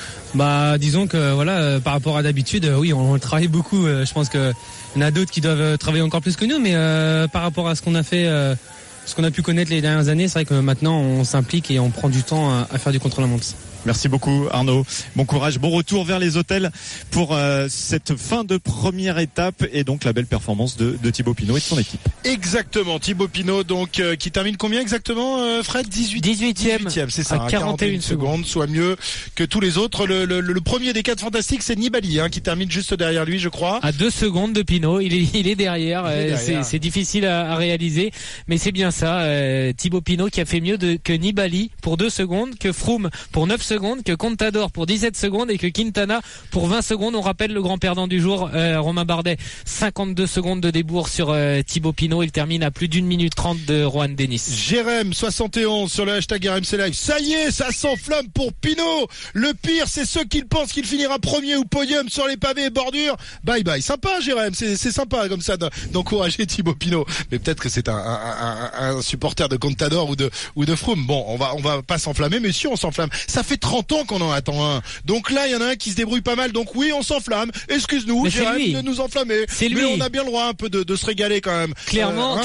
Disons que par rapport à d'habitude, oui, on le travaille beaucoup. Je pense qu'il y en a d'autres qui doivent travailler encore plus que nous, mais par rapport à ce qu'on a fait, ce qu'on a pu connaître les dernières années, c'est vrai que maintenant on s'implique et on prend du temps à faire du contre-la-montre. Merci beaucoup Arnaud, bon courage, bon retour vers les hôtels pour cette fin de première étape et donc la belle performance de Thibaut Pinot et de son équipe. Exactement, Thibaut Pinot donc qui termine combien exactement Fred? 18e, c'est ça, à 41 secondes, soit mieux que tous les autres. Le premier des 4 fantastiques, c'est Nibali qui termine juste derrière lui, je crois. À 2 secondes de Pinot, il est derrière, c'est difficile à réaliser, mais c'est bien ça, Thibaut Pinot qui a fait mieux que Nibali pour 2 secondes, que Froome pour 9 secondes, que Contador pour 17 secondes et que Quintana pour 20 secondes. On rappelle le grand perdant du jour, Romain Bardet, 52 secondes de débours sur Thibaut Pinot. Il termine à plus d'1 minute 30 de Rohan Dennis. Jérém 71 sur le hashtag RMC Live. Ça y est, ça s'enflamme pour Pinot. Le pire, c'est ceux qui pensent qu'il finira premier ou podium sur les pavés et bordures. Bye bye. Sympa, Jérém. C'est sympa comme ça d'encourager Thibaut Pinot. Mais peut-être que c'est un supporter de Contador ou de Froome. Bon, on va pas s'enflammer, mais si on s'enflamme. Ça fait fait 30 ans qu'on en attend un. Donc là, il y en a un qui se débrouille pas mal. Donc oui, on s'enflamme. Excuse-nous, Jérémy, de nous enflammer. Mais on a bien le droit un peu de se régaler quand même. Clairement,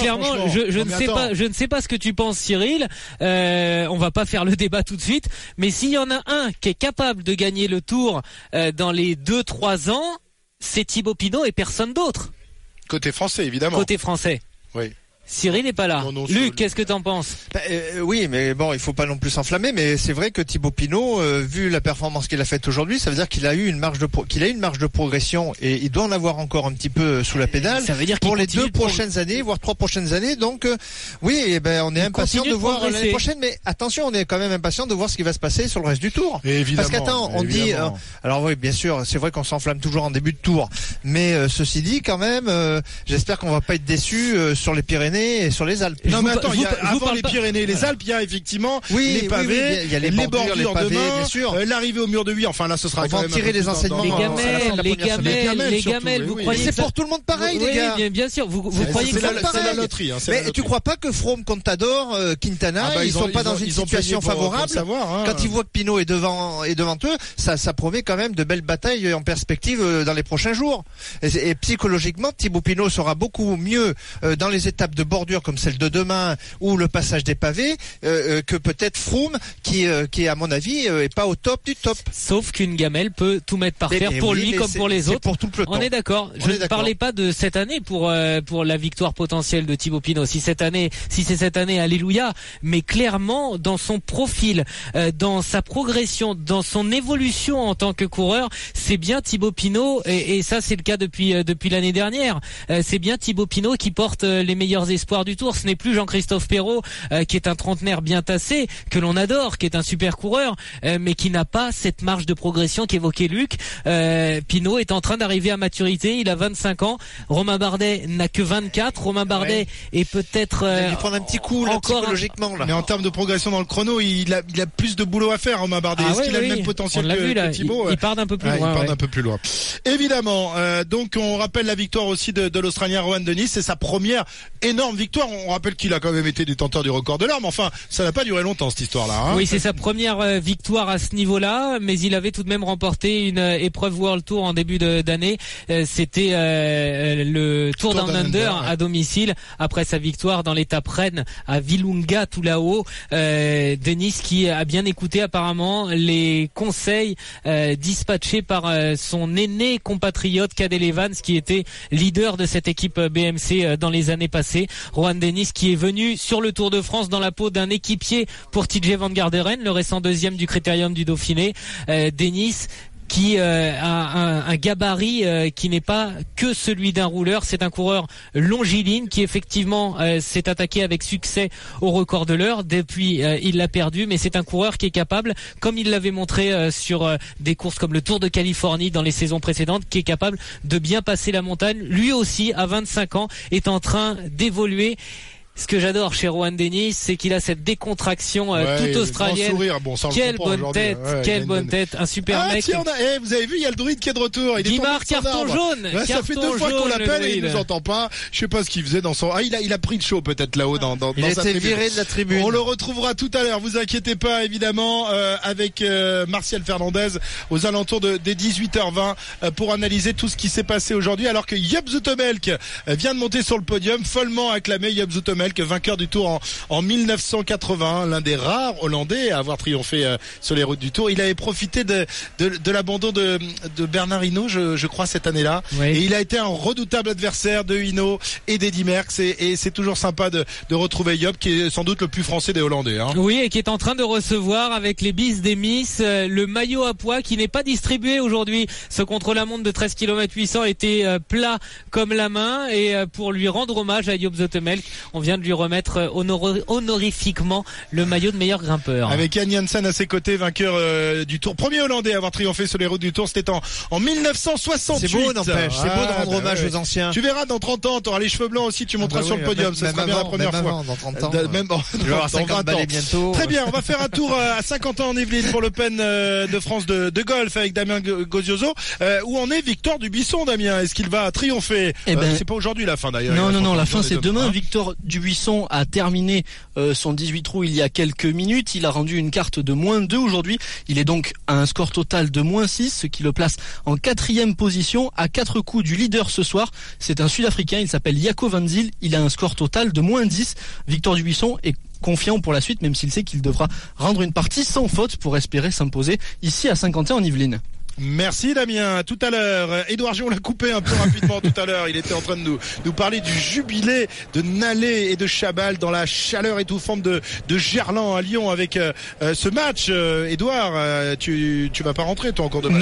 je ne sais pas ce que tu penses, Cyril. On va pas faire le débat tout de suite. Mais s'il y en a un qui est capable de gagner le Tour dans les 2-3 ans, c'est Thibaut Pinot et personne d'autre. Côté français, évidemment. Côté français. Oui. Cyril n'est pas là. Luc, qu'est-ce que t'en penses? Oui, mais bon, il faut pas non plus s'enflammer. Mais c'est vrai que Thibaut Pinot, vu la performance qu'il a faite aujourd'hui, ça veut dire qu'il a eu une marge de progression et il doit en avoir encore un petit peu sous la pédale. Ça veut dire pour les 2 prochaines années, voire 3 prochaines années. Donc oui, on est impatient de voir l'année prochaine. Mais attention, on est quand même impatient de voir ce qui va se passer sur le reste du Tour. Évidemment. Parce qu'attends, on dit. Alors oui, bien sûr, c'est vrai qu'on s'enflamme toujours en début de Tour. Mais ceci dit, quand même, j'espère qu'on va pas être déçus sur les Pyrénées et sur les Alpes. Non mais attends, avant les Pyrénées et les Alpes, il y a effectivement les pavés, il y a les bordures les pavés, demain, bien sûr. L'arrivée au mur de Huy. Enfin là, ce sera. On va en tirer les enseignements. Les gamelles. Vous croyez c'est pour tout le monde pareil, les gars. Oui, bien sûr. Vous croyez que c'est la loterie. Mais tu crois pas que Froome, Contador, Quintana, ils sont pas dans une situation favorable quand ils voient que Pinot est devant eux, ça promet quand même de belles batailles en perspective dans les prochains jours. Et psychologiquement, Thibaut Pinot sera beaucoup mieux dans les étapes de bordure comme celle de demain ou le passage des pavés que peut-être Froome qui à mon avis est pas au top du top. Sauf qu'une gamelle peut tout mettre par terre pour lui comme pour les autres. Pour tout le peloton. On est d'accord. Je ne parlais pas de cette année pour la victoire potentielle de Thibaut Pinot. Si c'est cette année, alléluia. Mais clairement, dans son profil, dans sa progression, dans son évolution en tant que coureur, c'est bien Thibaut Pinot et ça c'est le cas depuis l'année dernière. C'est bien Thibaut Pinot qui porte les meilleurs espoirs du Tour. Ce n'est plus Jean-Christophe Perrault qui est un trentenaire bien tassé, que l'on adore, qui est un super coureur, mais qui n'a pas cette marge de progression qu'évoquait Luc. Pinot est en train d'arriver à maturité, il a 25 ans. Romain Bardet n'a que 24. Romain Bardet est peut-être il prend un petit coup là, encore psychologiquement là. Mais en termes de progression dans le chrono, il a plus de boulot à faire, Romain Bardet. Est-ce qu'il a le même potentiel que Thibaut? Il part d'un peu plus loin. Il part d'un peu plus loin. Évidemment. Donc on rappelle la victoire aussi de l'Australien Rohan Dennis. C'est sa première énorme victoire. On rappelle qu'il a quand même été détenteur du record de l'heure, mais enfin, ça n'a pas duré longtemps cette histoire-là. Hein. Oui, c'est sa première victoire à ce niveau-là, mais il avait tout de même remporté une épreuve World Tour en début d'année. C'était le Tour Down Under à domicile après sa victoire dans l'étape Rennes à Vilunga tout là-haut. Dennis qui a bien écouté apparemment les conseils dispatchés par son aîné compatriote Cadel Evans qui était leader de cette équipe BMC dans les années passées. Rohan Dennis qui est venu sur le Tour de France dans la peau d'un équipier pour TJ Van Garderen, le récent deuxième du Critérium du Dauphiné. Dennis qui a un gabarit qui n'est pas que celui d'un rouleur. C'est un coureur longiligne qui effectivement s'est attaqué avec succès au record de l'heure. Depuis, il l'a perdu, mais c'est un coureur qui est capable, comme il l'avait montré sur des courses comme le Tour de Californie dans les saisons précédentes, qui est capable de bien passer la montagne. Lui aussi, à 25 ans, est en train d'évoluer. Ce que j'adore chez Rohan Dennis, c'est qu'il a cette décontraction toute australienne. Quelle bonne tête, quelle bonne tête, un super mec. Tiens, vous avez vu, il y a le druide qui est de retour. Il Guimard, carton jaune. Ça fait 2 fois qu'on l'appelle et il nous entend pas. Je sais pas ce qu'il faisait dans son. Il a pris le show peut-être là-haut dans il sa était viré de la tribune. On le retrouvera tout à l'heure. Vous inquiétez pas, évidemment, avec Martial Fernandez aux alentours des 18h20 pour analyser tout ce qui s'est passé aujourd'hui, alors que Jaap Zoetemelk vient de monter sur le podium, follement acclamé. Jaap Zoetemelk, vainqueur du Tour en 1980, l'un des rares Hollandais à avoir triomphé sur les routes du Tour. Il avait profité de l'abandon de Bernard Hinault, je crois, cette année-là. Oui. Et il a été un redoutable adversaire de Hinault et d'Eddy Merckx. Et c'est toujours sympa de retrouver Jaap, qui est sans doute le plus français des Hollandais. Hein. Oui, et qui est en train de recevoir avec les bis des Miss le maillot à pois qui n'est pas distribué aujourd'hui. Ce contre-la-montre de 13 km 800 était plat comme la main. Et pour lui rendre hommage à Jaap Zoetemelk, on vient de lui remettre honorifiquement le maillot de meilleur grimpeur. Avec Jan Janssen à ses côtés, vainqueur du Tour, premier Hollandais à avoir triomphé sur les routes du Tour, c'était en 1968. C'est beau, n'empêche, c'est beau de rendre hommage aux anciens. Tu verras dans 30 ans, tu auras les cheveux blancs aussi, tu monteras sur le podium, ça sera bien la première fois. Dans 30 ans. Même dans 50 balais bientôt. Très bien, on va faire un tour à Saint-Quentin en Yvelines pour l'Open de France de golf avec Damien Gozioso. Où en est Victor Dubuisson, Damien? Est-ce qu'il va triompher? C'est pas aujourd'hui la fin d'ailleurs. Non, la fin c'est demain. Victor Dubuisson Dubuisson a terminé son 18 trous il y a quelques minutes. Il a rendu une carte de -2 aujourd'hui. Il est donc à un score total de -6, ce qui le place en 4e position, à 4 coups du leader ce soir. C'est un Sud-Africain, il s'appelle Jaco van Zyl. Il a un score total de -10. Victor Dubuisson est confiant pour la suite, même s'il sait qu'il devra rendre une partie sans faute pour espérer s'imposer ici à Saint-Quentin en Yvelines. Merci Damien. Tout à l'heure, Édouard G, on l'a coupé un peu rapidement tout à l'heure. Il était en train de nous parler du jubilé de Nallet et de Chabal dans la chaleur étouffante de Gerland à Lyon avec ce match. Édouard, tu vas pas rentrer toi en cours de match?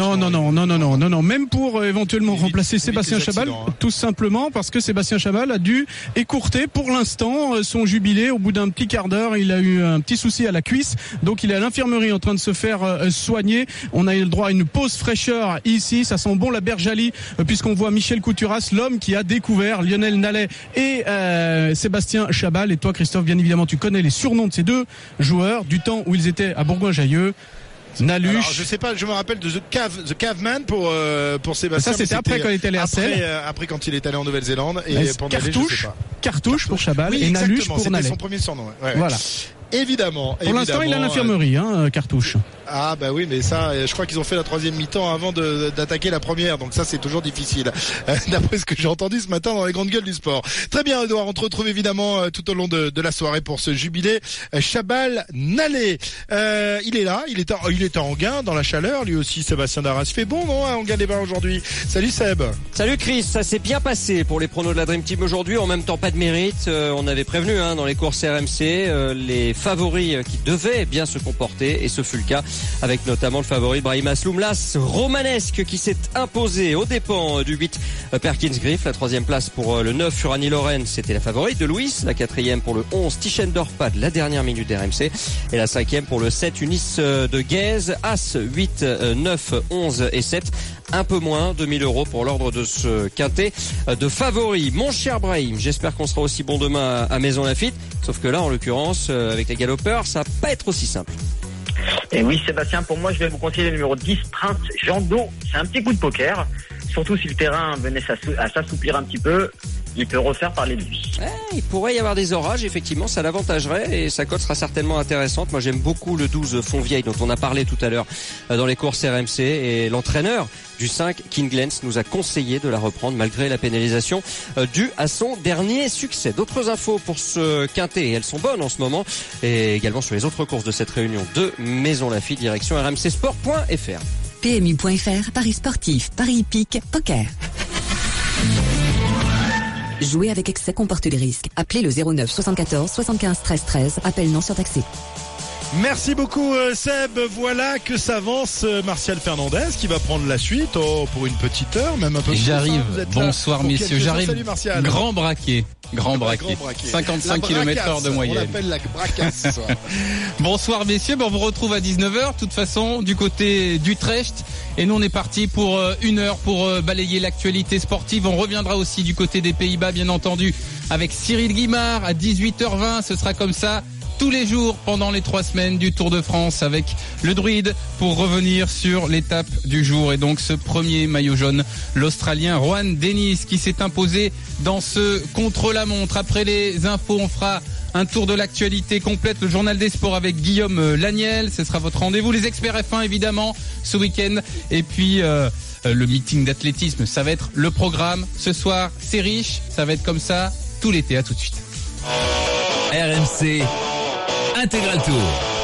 Non. Même pour éventuellement remplacer Sébastien Chabal, tout simplement parce que Sébastien Chabal a dû écourter pour l'instant son jubilé. Au bout d'un petit quart d'heure, il a eu un petit souci à la cuisse, donc il est à l'infirmerie en train de se faire soigner. On a eu le droit à une pause fraîcheur ici, ça sent bon la Bergalie, puisqu'on voit Michel Couturas, l'homme qui a découvert Lionel Nallet et Sébastien Chabal. Et toi Christophe, bien évidemment tu connais les surnoms de ces deux joueurs du temps où ils étaient à Bourgoin-Jallieu. Naluche. Alors, je sais pas, je me rappelle de The Caveman pour Sébastien. Ça c'était après quand il est allé à Selle. Après quand il est allé en Nouvelle-Zélande et pour Nallet, je sais pas. Cartouche pour Chabal et Naluche pour Nallet. C'était son premier surnom. Ouais. Voilà. Évidemment. Pour l'instant, il est à l'infirmerie, Cartouche. Ah bah oui, mais ça, je crois qu'ils ont fait la 3e mi-temps avant d'attaquer la première, donc ça c'est toujours difficile. D'après ce que j'ai entendu ce matin dans les grandes gueules du sport. Très bien, Edouard, on te retrouve évidemment tout au long de la soirée pour ce jubilé Chabal-Nallet. Il est là, il était en gain dans la chaleur, lui aussi. Sébastien Darras fait bon, non, en gain des bains aujourd'hui. Salut Seb. Salut Chris, ça s'est bien passé pour les pronos de la Dream Team aujourd'hui. En même temps, pas de mérite. On avait prévenu dans les courses RMC les favoris qui devaient bien se comporter, et ce fut le cas, avec notamment le favori Brahim Asloum, l'As romanesque qui s'est imposé aux dépens du 8 Perkins Griff. La 3e place pour le 9 Urani Loren, c'était la favorite de Louis. La 4e pour le 11 Tischendorf Pad, la dernière minute d'RMC, et la 5e pour le 7 Unis de Guèze. As 8, 9, 11 et 7, un peu moins, 2000 € pour l'ordre de ce quintet de favoris. Mon cher Brahim, j'espère qu'on sera aussi bon demain à Maison Lafitte, sauf que là en l'occurrence avec les galopeurs ça va pas être aussi simple. Et oui Sébastien, pour moi je vais vous conseiller le numéro 10 Prince Jando. C'est un petit coup de poker, surtout si le terrain venait à s'assouplir un petit peu, il peut refaire parler de lui. Il pourrait y avoir des orages, effectivement, ça l'avantagerait et sa cote sera certainement intéressante. Moi j'aime beaucoup le 12 Fontvieille dont on a parlé tout à l'heure dans les courses RMC, et l'entraîneur du 5 King Glens nous a conseillé de la reprendre malgré la pénalisation due à son dernier succès. D'autres infos pour ce quintet, et elles sont bonnes en ce moment, et également sur les autres courses de cette réunion de Maison Lafitte, direction rmcsport.fr. PMU.fr, paris sportif, paris hippique, poker. Jouer avec excès comporte des risques. Appelez le 09 74 75 13 13. Appel non surtaxé. Merci beaucoup Seb. Voilà que s'avance Martial Fernandez qui va prendre la suite pour une petite heure, même un peu plus. J'arrive. Bonsoir messieurs, j'arrive. Salut Martial. Grand braquet. 55 km/h de moyenne. On l'appelle la bracasse ce soir. Bonsoir messieurs, on vous retrouve à 19h, de toute façon, du côté d'Utrecht. Et nous on est parti pour une heure pour balayer l'actualité sportive. On reviendra aussi du côté des Pays-Bas, bien entendu, avec Cyril Guimard à 18h20. Ce sera comme ça tous les jours pendant les 3 semaines du Tour de France avec le druide pour revenir sur l'étape du jour. Et donc ce premier maillot jaune, l'Australien Rohan Dennis qui s'est imposé dans ce contre-la-montre. Après les infos, on fera un tour de l'actualité complète, le journal des sports avec Guillaume Laniel. Ce sera votre rendez-vous. Les experts F1 évidemment ce week-end. Et puis le meeting d'athlétisme, ça va être le programme. Ce soir, c'est riche. Ça va être comme ça tout l'été. À tout de suite. RMC Intégral Tour.